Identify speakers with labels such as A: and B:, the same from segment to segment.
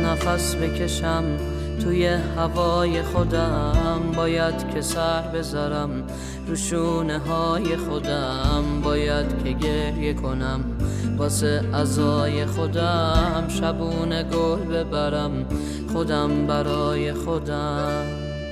A: نفس بکشم توی هوای خودم، باید که سر بذارم رو شونه های خودم، باید که گریه کنم واسه عزای خودم، شبونه گل ببرم خودم برای خودم.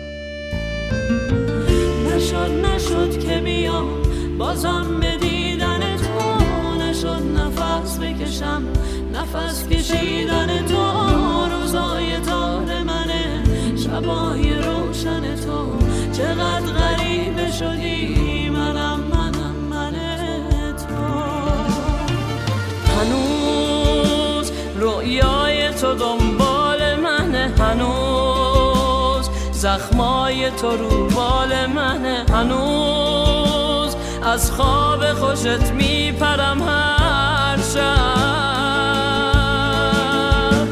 A: نشد که بیام بازم به دیدن تو، نشد نفس بکشم نفس کشیدن تو، روزای تار منه شبای روشن تو، چقدر غریبه شدی منم تو. هنوز رویای تو دنبال منه، هنوز زخمای تو رو بال منه، هنوز از خواب خوشت میپرم هر شب.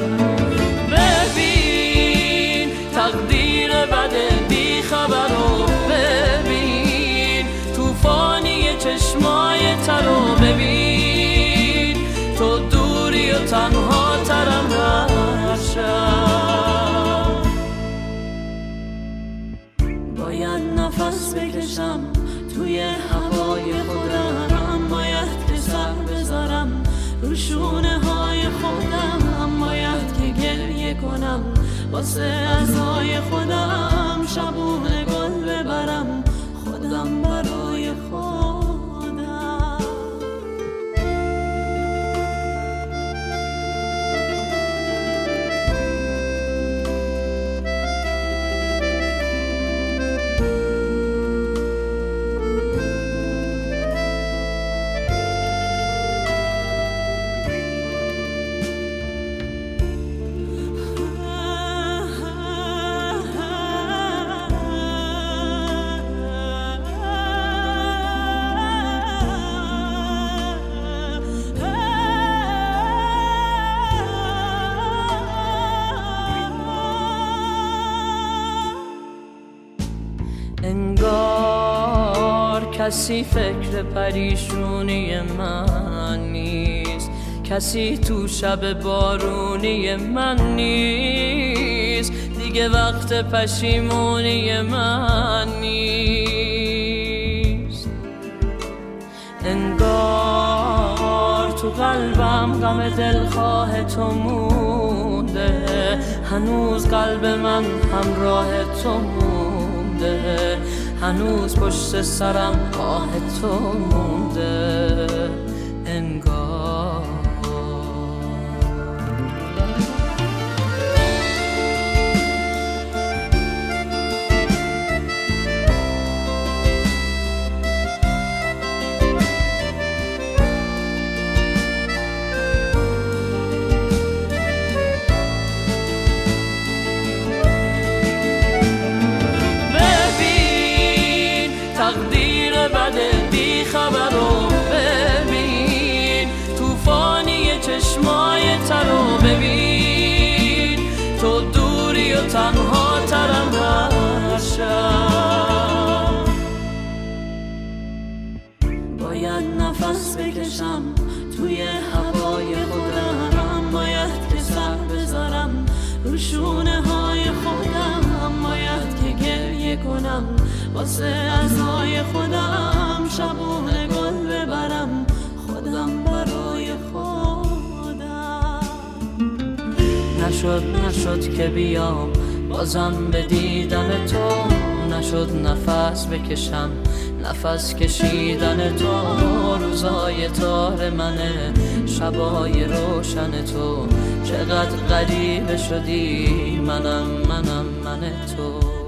A: ببین تقدیر بده بی خبر رو، ببین توفانی چشمای ترو، ببین تو دوری و تنها ترم هر شب. باید نفس بکشم توی هوای خودم، باید که سر بذارم رو شونه های خودم، باید که گریه کنم واسه عزای خودم، شبونه گل ببرم خودم برای خودم. انگار کسی فکر پریشونی من نیست، کسی تو شب بارونی من نیست، دیگه وقت پشیمونی من نیست. انگار تو قلبم غم دلخواه تو مونده، هنوز قلب من همراه تو مونده، هنوز پشت سرم آه تو مونده. انگار تقدیر بده بی خبر رو، ببین توفانی چشمای ترو، ببین تو دوری و تنها ترم هر شب. باید نفس بکشم توی هوای خودم، باید که سر بذارم رو شونه های خودم، باید که گریه کنم واسه عزای خودم، شبونه گل ببرم خودم برای خودم. نشد که بیام بازم به دیدن تو، نشد نفس بکشم نفس کشیدن تو، روزای تار منه شبای روشن تو، چقدر غریبه شدی منم تو.